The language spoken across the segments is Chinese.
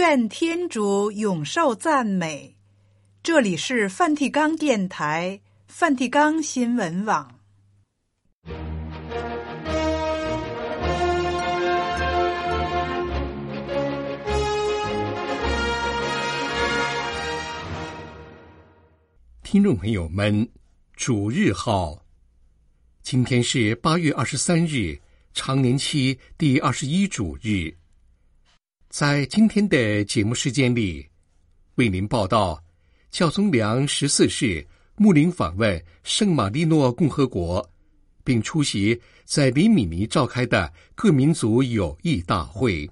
愿天主永受赞美。这里是梵蒂冈电台、梵蒂冈新闻网。 听众朋友们，主日好，今天是8月23日，常年期第21主日。在今天的节目时间里，为您报道教宗良14世牧灵访问圣马力诺共和国，并出席在里米尼召开的各民族友谊大会。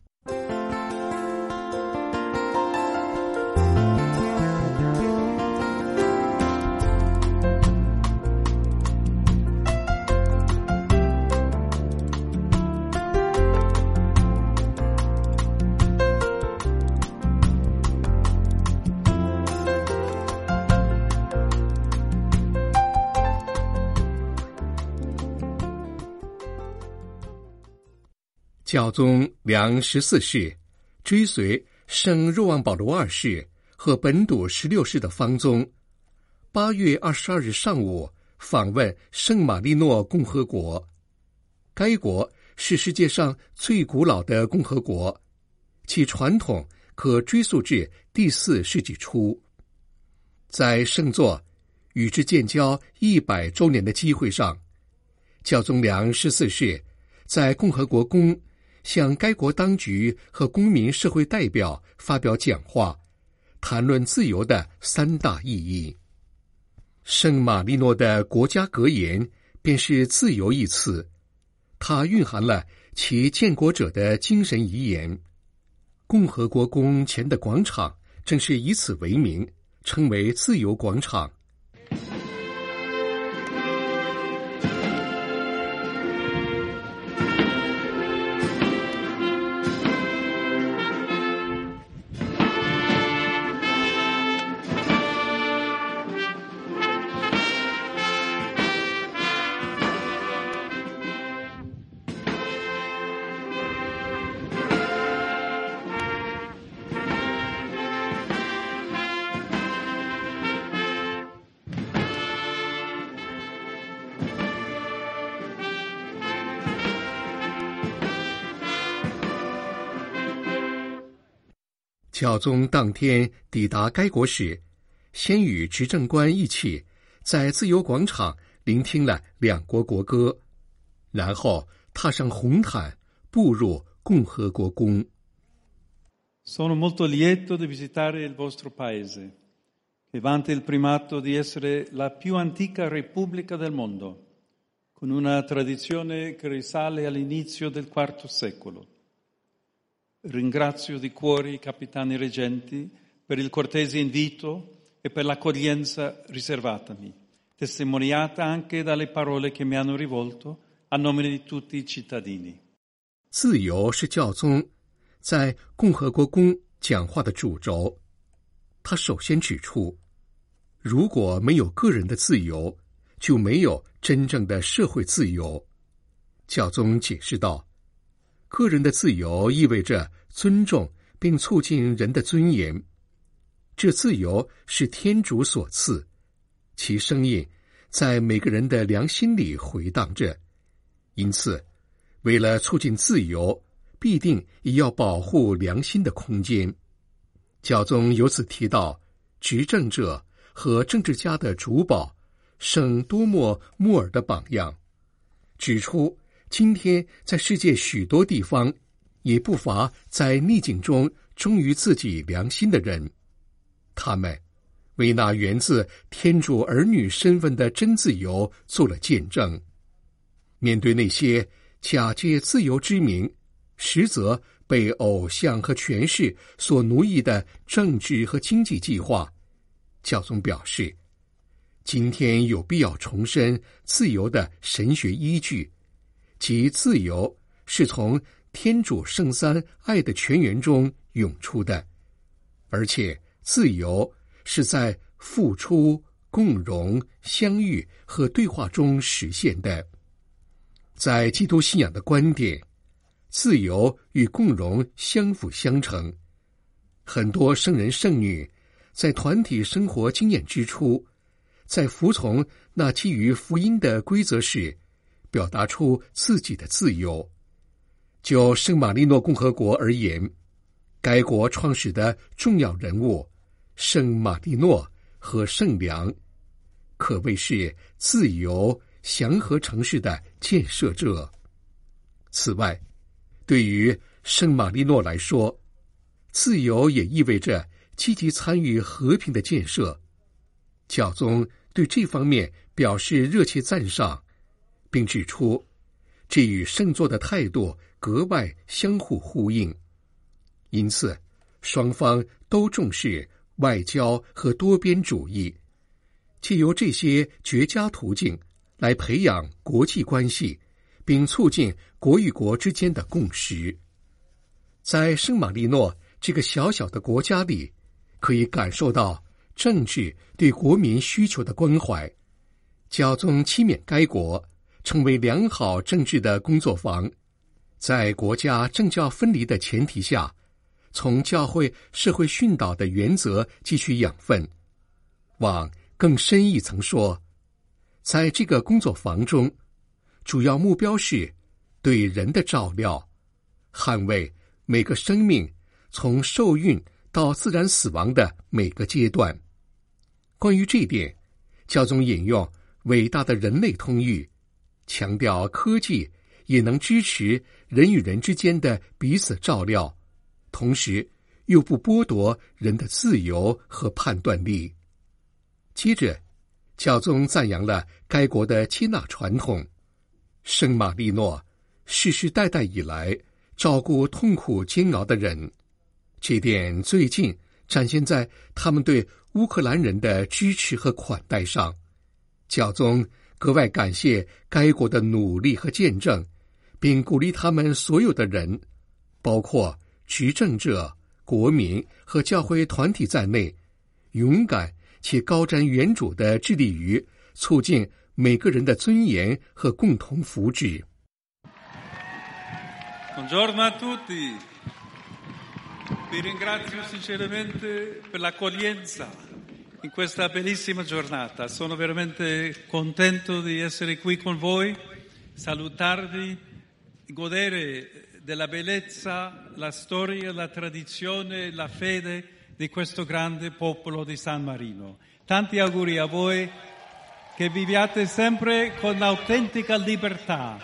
教宗良14世追随圣若望保罗2世和本笃16世的方宗，8月22日上午访问圣马力诺共和国。该国是世界上最古老的共和国，其传统可追溯至第4世纪初。在圣座与之建交100周年的机会上，教宗良14世在共和国宫向该国当局和公民社会代表发表讲话，谈论自由的3大意义。圣马力诺的国家格言便是自由一词，它蕴含了其建国者的精神遗言。共和国宫前的广场正是以此为名，称为自由广场。教宗当天抵达该国时，先与执政官一起在自由广场聆听了2国国歌，然后踏上红毯步入共和国宫。 Sono molto lieto di visitare il vostro paese, che vanta il primato di essere la più antica repubblica del mondo, con una tradizione che risale all'inizio del IV secolo.Ringrazio di cuore i capitani reggenti per il cortese invito e per l'accoglienza riservatami, testimoniata anche dalle parole che mi hanno rivolto a nome di tutti i cittadini. 自由是教宗在共和国宫讲话的主轴。他首先指出，如果没有个人的自由，就没有真正的社会自由。教宗解释道，个人的自由意味着尊重并促进人的尊严，这自由是天主所赐，其声音在每个人的良心里回荡着。因此，为了促进自由，必定也要保护良心的空间。教宗由此提到执政者和政治家的主保圣多默莫尔的榜样，指出今天在世界许多地方也不乏在逆境中忠于自己良心的人，他们为那源自天主儿女身份的真自由做了见证。面对那些假借自由之名，实则被偶像和权势所奴役的政治和经济计划，教宗表示，今天有必要重申自由的神学依据，即自由是从天主圣三爱的泉源中涌出的，而且自由是在付出、共融、相遇和对话中实现的。在基督信仰的观点，自由与共融相辅相成， 很多圣人圣女在团体生活经验之初，在服从那基于福音的规则时，表达出自己的自由。就圣马力诺共和国而言，该国创始的重要人物圣马力诺和圣良，可谓是自由祥和城市的建设者。此外，对于圣马力诺来说，自由也意味着积极参与和平的建设。教宗对这方面表示热切赞赏，并指出这与圣座的态度格外相互呼应。因此，双方都重视外交和多边主义，借由这些绝佳途径来培养国际关系，并促进国与国之间的共识。在圣马力诺这个小小的国家里，可以感受到政治对国民需求的关怀。教宗期勉该国成为良好政治的工作坊，在国家政教分离的前提下，从教会社会训导的原则汲取养分。往更深一层说，在这个工作坊中，主要目标是对人的照料，捍卫每个生命从受孕到自然死亡的每个阶段。关于这点，教宗引用伟大的人类通谕，强调科技也能支持人与人之间的彼此照料，同时又不剥夺人的自由和判断力。接着，教宗赞扬了该国的接纳传统。圣马力诺世世代代以来照顾痛苦煎熬的人，这点最近展现在他们对乌克兰人的支持和款待上。教宗格外感谢该国的努力和见证，并鼓励他们所有的人，包括执政者、国民和教会团体在内，勇敢且高瞻远瞩地致力于促进每个人的尊严和共同福祉。 Buongiorno a tutti. Vi ringrazio sinceramente per l'accoglienza in questa bellissima giornata. Sono veramente contento di essere qui con voi, salutarvi, godere della bellezza, la storia, la tradizione, la fede di questo grande popolo di San Marino. Tanti auguri a voi, che viviate sempre con l'autentica libertà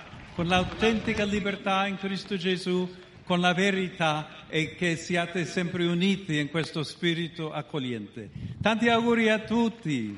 in Cristo Gesù, con la verità, e che siate sempre uniti in questo spirito accogliente. Tanti auguri a tutti.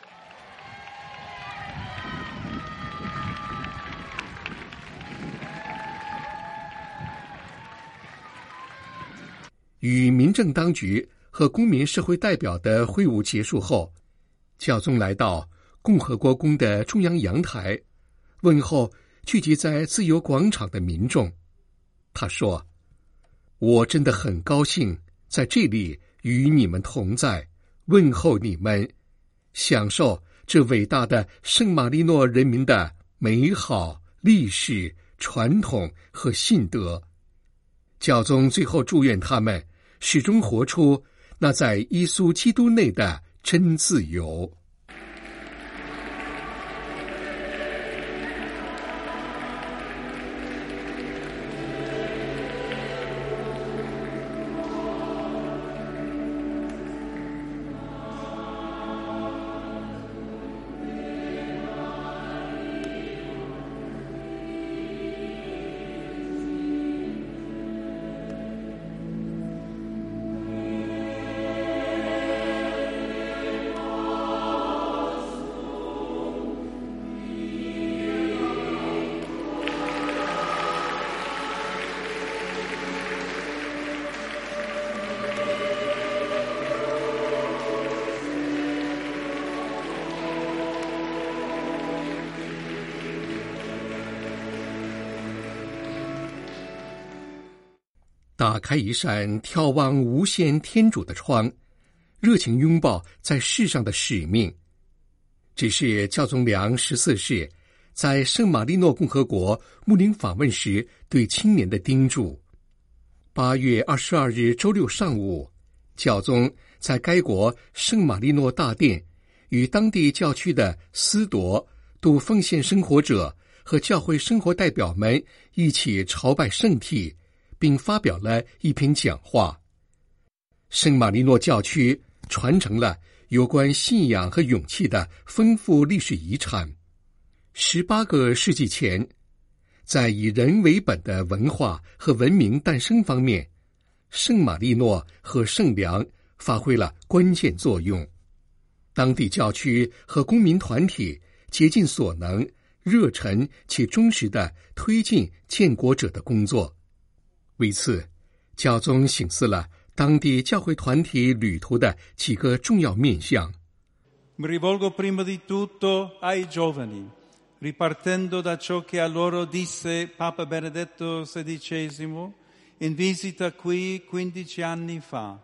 与民政当局和公民社会代表的会晤结束后，教宗来到共和国宫的中央阳台，问候聚集在自由广场的民众。他说：“我真的很高兴在这里与你们同在，问候你们，享受这伟大的圣马力诺人民的美好历史、传统和信德。”教宗最后祝愿他们始终活出那在耶稣基督内的真自由。打开一扇眺望无限天主的窗，热情拥抱在世上的使命。这是教宗良14世在圣马力诺共和国牧灵访问时对青年的叮嘱。8月22日周六上午， 教宗在该国圣马力诺大殿与当地教区的司铎、度奉献生活者和教会生活代表们一起朝拜圣体，并发表了一篇讲话。圣马力诺教区传承了有关信仰和勇气的丰富历史遗产。18个世纪前，在以人为本的文化和文明诞生方面，圣马力诺和圣良发挥了关键作用。当地教区和公民团体竭尽所能，热忱且忠实地推进建国者的工作。为此，教宗省思了当地教会团体旅途的几个重要面向。 Mi rivolgo prima di tutto ai giovani, ripartendo da ciò che a loro disse Papa Benedetto XVI in visita qui 15 anni fa.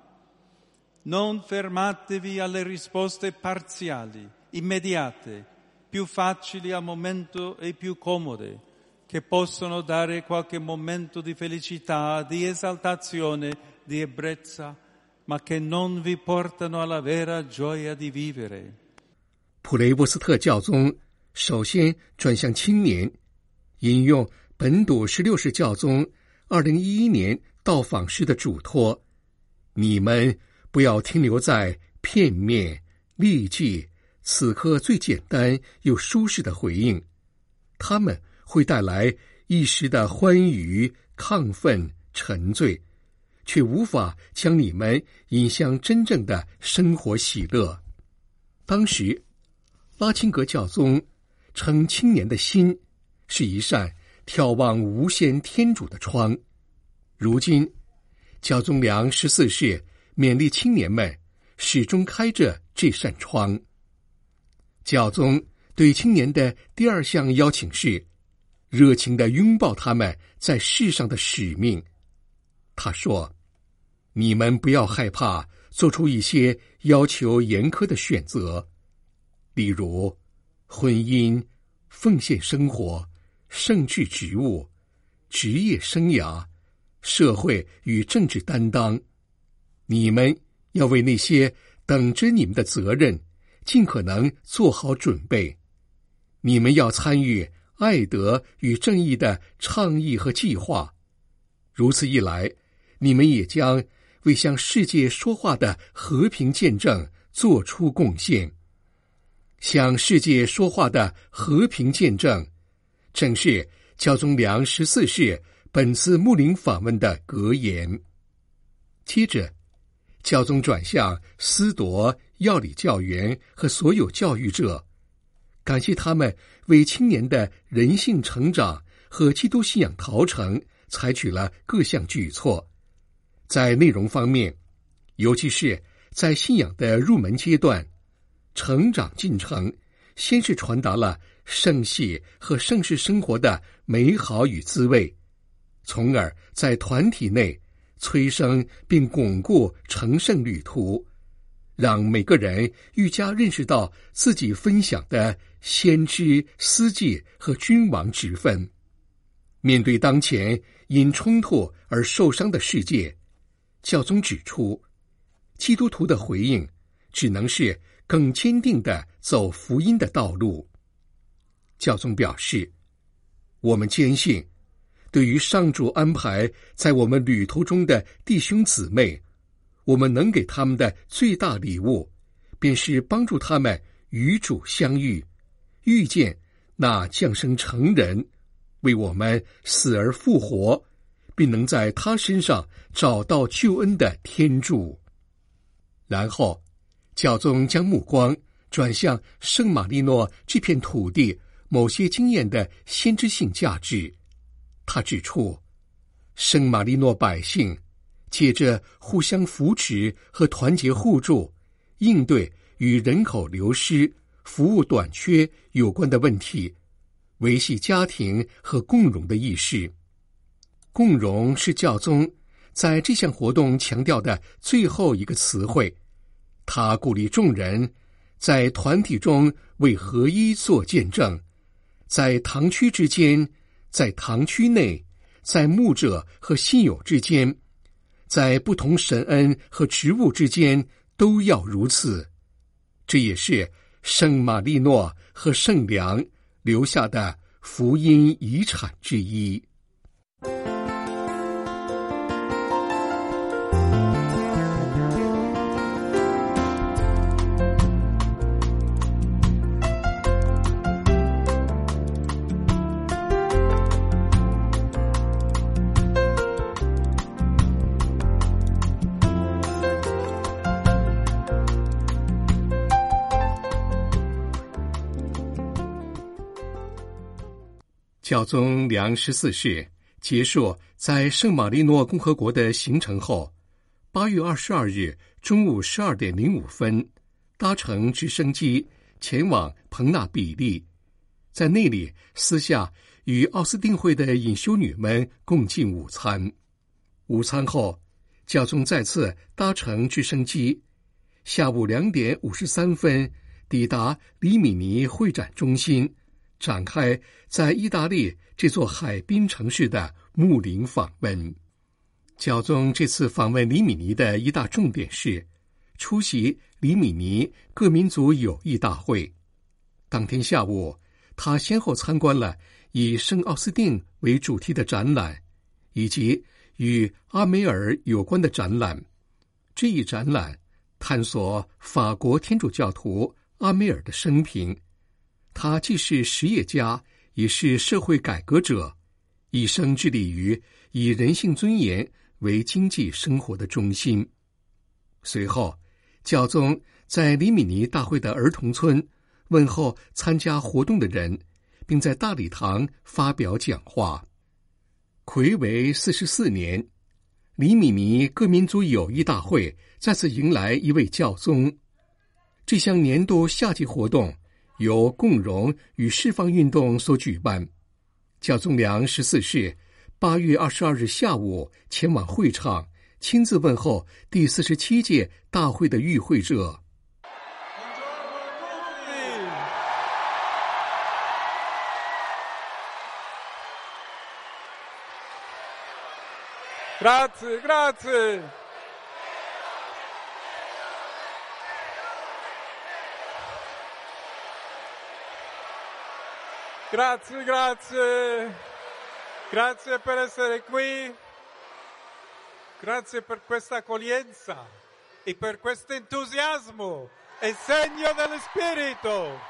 Non fermatevi alle risposte parziali, immediate, più facili al momento e più comode, che possono dare qualche momento di felicità, di esaltazione, di ebbrezza, ma che non vi portano alla vera gioia di vivere. 普雷波斯特教宗首先转向青年，引用本笃16世教宗2011年到访时的嘱托：你们不要停留在片面、立即、此刻最简单又舒适的回应，他们会带来一时的欢愉、亢奋、沉醉，却无法将你们引向真正的生活喜乐。当时，拉钦格教宗称青年的心是一扇眺望无限天主的窗。如今，教宗良14世勉励青年们始终开着这扇窗。教宗对青年的第二项邀请是热情地拥抱他们在世上的使命。他说：你们不要害怕做出一些要求严苛的选择，例如婚姻、奉献生活、圣职职务、职业生涯、社会与政治担当。你们要为那些等着你们的责任尽可能做好准备。你们要参与爱德与正义的倡议和计划，如此一来，你们也将为向世界说话的和平见证做出贡献。向世界说话的和平见证，正是教宗良14世本次睦邻访问的格言。接着，教宗转向司铎、要理教员和所有教育者，感谢他们为青年的人性成长和基督信仰陶成采取了各项举措。在内容方面，尤其是在信仰的入门阶段，成长进程先是传达了圣系和圣事生活的美好与滋味，从而在团体内催生并巩固成圣旅途，让每个人愈加认识到自己分享的先知、司祭和君王职分。面对当前因冲突而受伤的世界，教宗指出，基督徒的回应只能是更坚定地走福音的道路。教宗表示，我们坚信，对于上主安排在我们旅途中的弟兄姊妹，我们能给他们的最大礼物，便是帮助他们与主相遇，遇见那降生成人，为我们死而复活，并能在他身上找到救恩的天助。然后，教宗将目光转向圣马力诺这片土地某些经验的先知性价值。他指出，圣马力诺百姓借着互相扶持和团结互助，应对与人口流失、服务短缺有关的问题，维系家庭和共融的意识。共融是教宗在这项活动强调的最后一个词汇。他鼓励众人在团体中为合一做见证，在堂区之间，在堂区内，在牧者和信友之间， 在不同神恩和职务之间都要如此。这也是圣马利诺和圣良留下的福音遗产之一。教宗良14世结束在圣马利诺共和国的行程后，8月22日中午12点05分，搭乘直升机前往彭纳比利，在那里私下与奥斯定会的隐修女们共进午餐。午餐后，教宗再次搭乘直升机，下午2点53分抵达里米尼会展中心，展开在意大利这座海滨城市的牧灵访问。教宗这次访问里米尼的一大重点是出席里米尼各民族友谊大会。当天下午，他先后参观了以圣奥斯定为主题的展览，以及与阿梅尔有关的展览。这一展览探索法国天主教徒阿梅尔的生平，他既是实业家，也是社会改革者，一生致力于以人性尊严为经济生活的中心。随后，教宗在里米尼大会的儿童村问候参加活动的人，并在大礼堂发表讲话。睽违44年，里米尼各民族友谊大会再次迎来一位教宗。这项年度夏季活动由共融与释放运动所举办。教宗良14世8月22日下午前往会场，亲自问候第47届大会的与会者。 Grazie, grazie. Grazie, grazie. Grazie per essere qui. Grazie per questa accoglienza e per questo entusiasmo e segno dello spirito.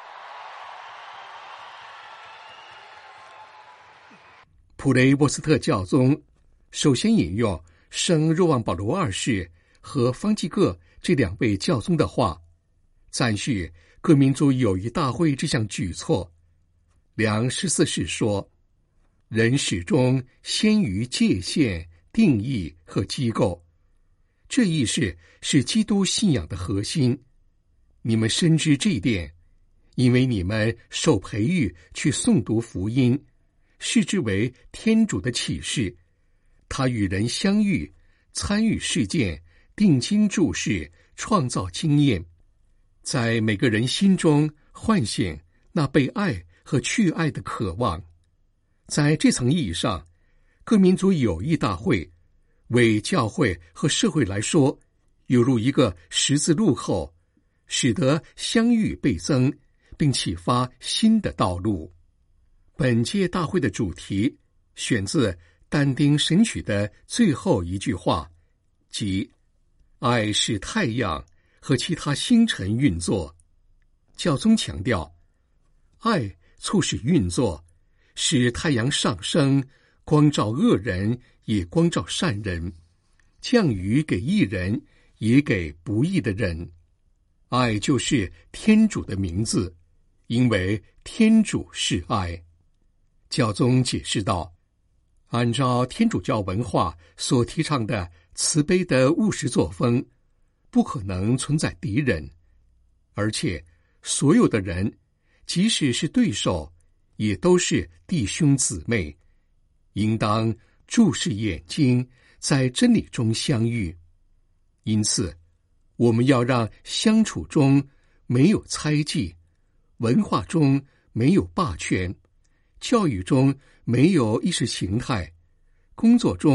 普雷沃斯特教宗首先引用圣若望保罗2世和方济各这2位教宗的话，赞许各民族友谊大会这项举措。良14世说，人始终先于界限、定义和机构，这意识是基督信仰的核心。你们深知这一点，因为你们受培育去诵读福音，视之为天主的启示。他与人相遇，参与事件，定睛注视，创造经验，在每个人心中唤醒那被爱和去爱的渴望。在这层意义上，各民族友谊大会为教会和社会来说犹如一个十字路口，使得相遇倍增，并启发新的道路。本届大会的主题选自但丁神曲的最后一句话，即爱使太阳和其他星辰运作。教宗强调，爱促使运作，使太阳上升，光照恶人，也光照善人，降雨给义人，也给不义的人。爱就是天主的名字，因为天主是爱。教宗解释道，按照天主教文化所提倡的慈悲的务实作风，不可能存在敌人，而且所有的人，即使是对手，也都是弟兄姊妹，应当注视眼睛，在真理中相遇。因此，我们要让相处中没有猜忌，文化中没有霸权，教育中没有意识形态，工作中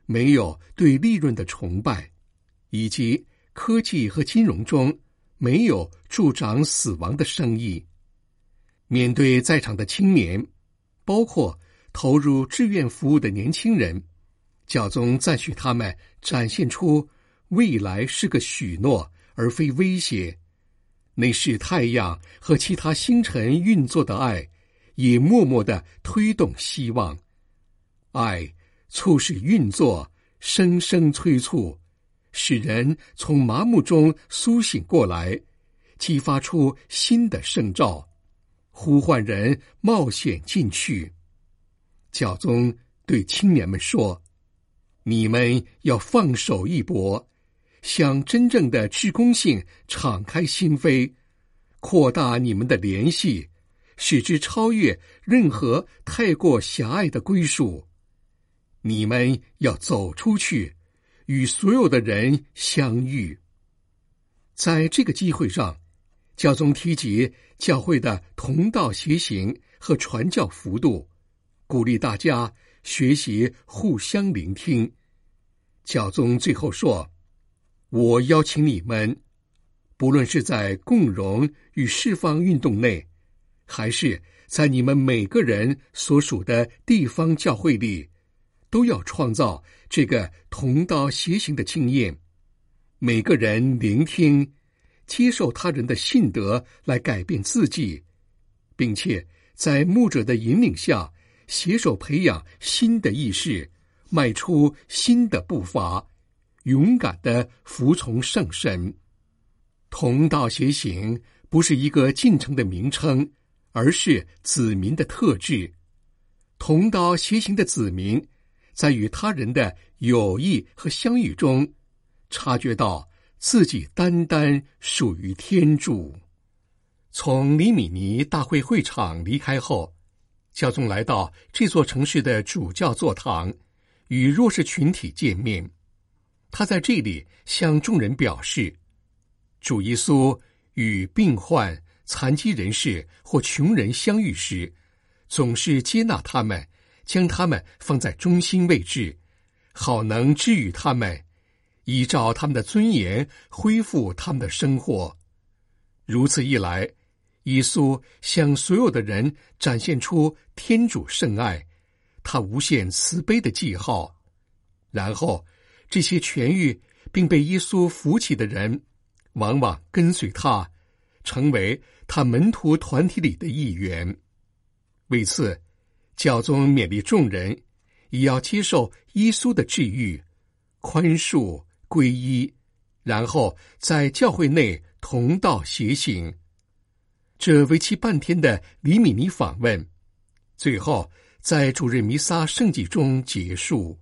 没有对利润的崇拜，以及科技和金融中没有助长死亡的生意。面对在场的青年，包括投入志愿服务的年轻人，教宗赞许他们展现出未来是个许诺而非威胁，那是太阳和其他星辰运作的爱，也默默地推动希望。爱促使运作，生生催促，使人从麻木中苏醒过来，激发出新的圣召，呼唤人冒险进去。教宗对青年们说，你们要放手一搏，向真正的志工性敞开心扉，扩大你们的联系，使之超越任何太过狭隘的归属。你们要走出去，与所有的人相遇。在这个机会上，教宗提及教会的同道协行和传教幅度，鼓励大家学习互相聆听。教宗最后说，我邀请你们，不论是在共融与释放运动内，还是在你们每个人所属的地方教会里，都要创造这个同道协行的经验。每个人聆听，接受他人的信德来改变自己，并且在牧者的引领下，携手培养新的意识，迈出新的步伐，勇敢地服从圣神。同道协行不是一个进程的名称，而是子民的特质。同道协行的子民在与他人的友谊和相遇中，察觉到自己单单属于天主。从里米尼大会会场离开后，教宗来到这座城市的主教座堂，与弱势群体见面。他在这里向众人表示，主耶稣与病患、残疾人士或穷人相遇时，总是接纳他们，将他们放在中心位置，好能治愈他们，依照他们的尊严恢复他们的生活。如此一来，耶稣向所有的人展现出天主圣爱，他无限慈悲的记号。然后这些痊愈并被耶稣扶起的人，往往跟随他，成为他门徒团体里的一员。为此，教宗勉励众人也要接受耶稣的治愈、宽恕、皈依，然后在教会内同道协行。这为期半天的里米尼访问，最后在主日弥撒圣祭中结束。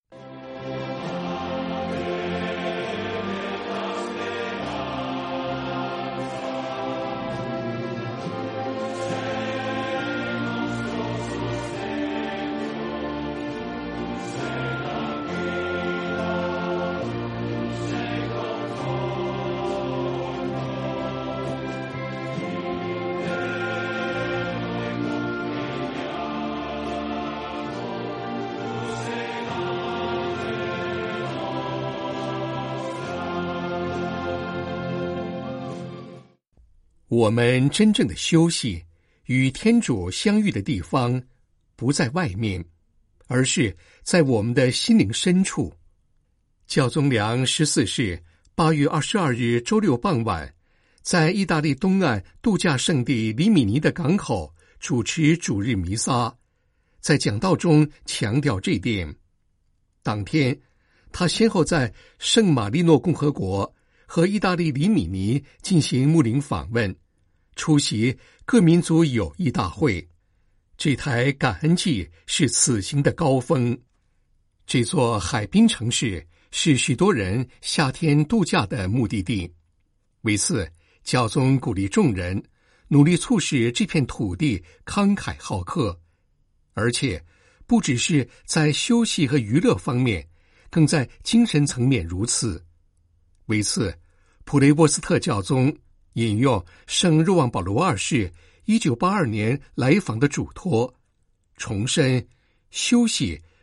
我们真正的休息与天主相遇的地方，不在外面，而是在我们的心灵深处。教宗良14世8月22日周六傍晚，在意大利东岸度假胜地里米尼的港口主持主日弥撒，在讲道中强调这点。当天，他先后在圣马力诺共和国和意大利里米尼进行牧灵访问，出席各民族友谊大会。这台感恩祭是此行的高峰。这座海滨城市是许多人夏天度假的目的地。为此，教宗鼓励众人努力促使这片土地慷慨好客，而且不只是在休息和娱乐方面，更在精神层面如此。为此，普雷波斯特教宗引用圣若望保罗二世1982年来访的嘱托，重申休息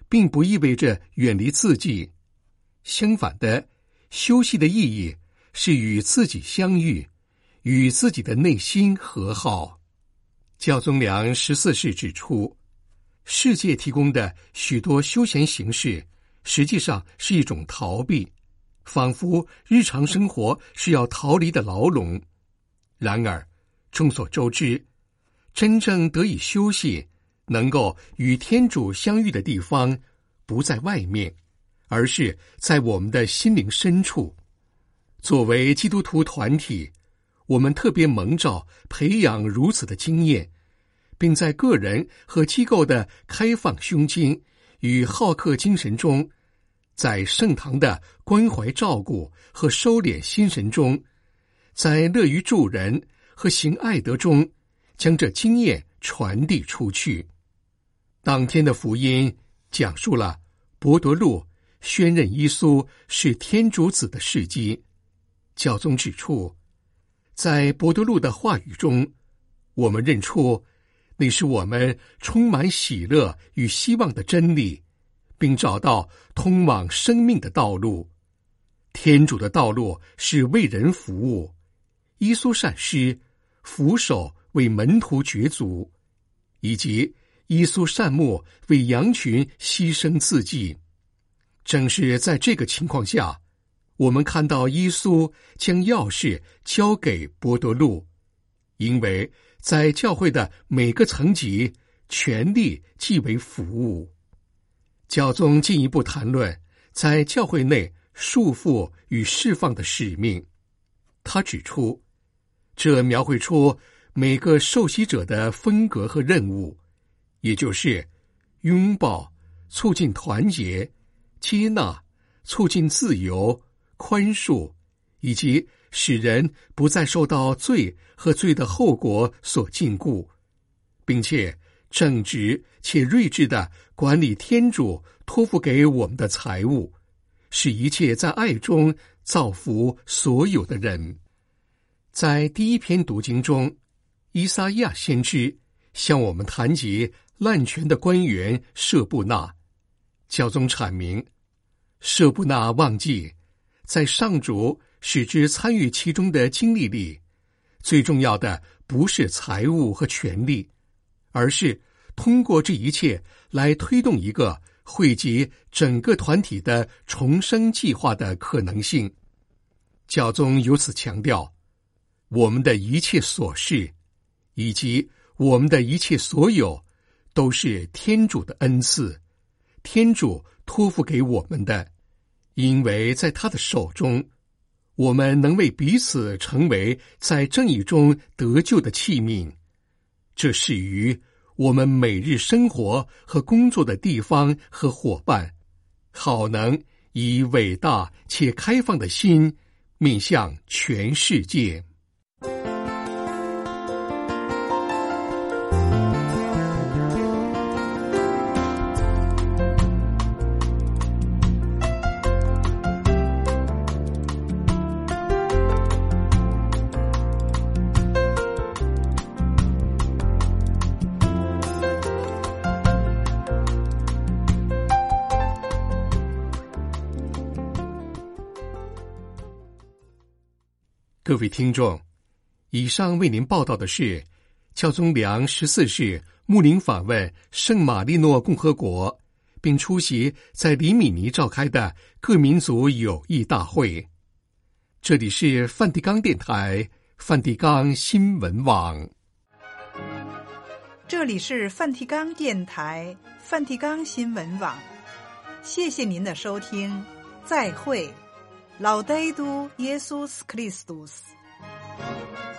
并不意味着远离自己，相反的，休息的意义是与自己相遇，与自己的内心和好。教宗良14世指出，世界提供的许多休闲形式实际上是一种逃避，仿佛日常生活是要逃离的牢笼。然而，众所周知，真正得以休息，能够与天主相遇的地方，不在外面，而是在我们的心灵深处。作为基督徒团体，我们特别蒙召培养如此的经验，并在个人和机构的开放胸襟与好客精神中，在圣堂的关怀照顾和收敛心神中，在乐于助人和行爱德中，将这经验传递出去。当天的福音讲述了伯多禄宣认耶稣是天主子的事迹。教宗指出，在伯多禄的话语中，我们认出那是我们充满喜乐与希望的真理，并找到通往生命的道路。天主的道路是为人服务，耶稣善施，俯首为门徒掘足，以及耶稣善牧为羊群牺牲自己。正是在这个情况下，我们看到耶稣将钥匙交给伯多禄，因为在教会的每个层级，权力即为服务。教宗进一步谈论在教会内束缚与释放的使命。他指出，这描绘出每个受洗者的风格和任务，也就是拥抱、促进团结、接纳、促进自由、宽恕，以及使人不再受到罪和罪的后果所禁锢，并且正直且睿智地管理天主托付给我们的财物，使一切在爱中造福所有的人。在第一篇读经中，依撒亚先知向我们谈及滥权的官员舍布纳。教宗阐明，舍布纳忘记在上主使之参与其中的经历里，最重要的不是财物和权力，而是通过这一切来推动一个汇集整个团体的重生计划的可能性。教宗由此强调，我们的一切所事以及我们的一切所有都是天主的恩赐，天主托付给我们的，因为在他的手中，我们能为彼此成为在正义中得救的器皿。这是于我们每日生活和工作的地方和伙伴，好能以伟大且开放的心面向全世界。各位听众，以上为您报道的是教宗良14世牧灵访问圣马力诺共和国，并出席在里米尼召开的各民族友谊大会。这里是梵蒂冈电台梵蒂冈新闻网。 这里是梵蒂冈电台梵蒂冈新闻网，谢谢您的收听，再会。Laudetur Jesus Christus。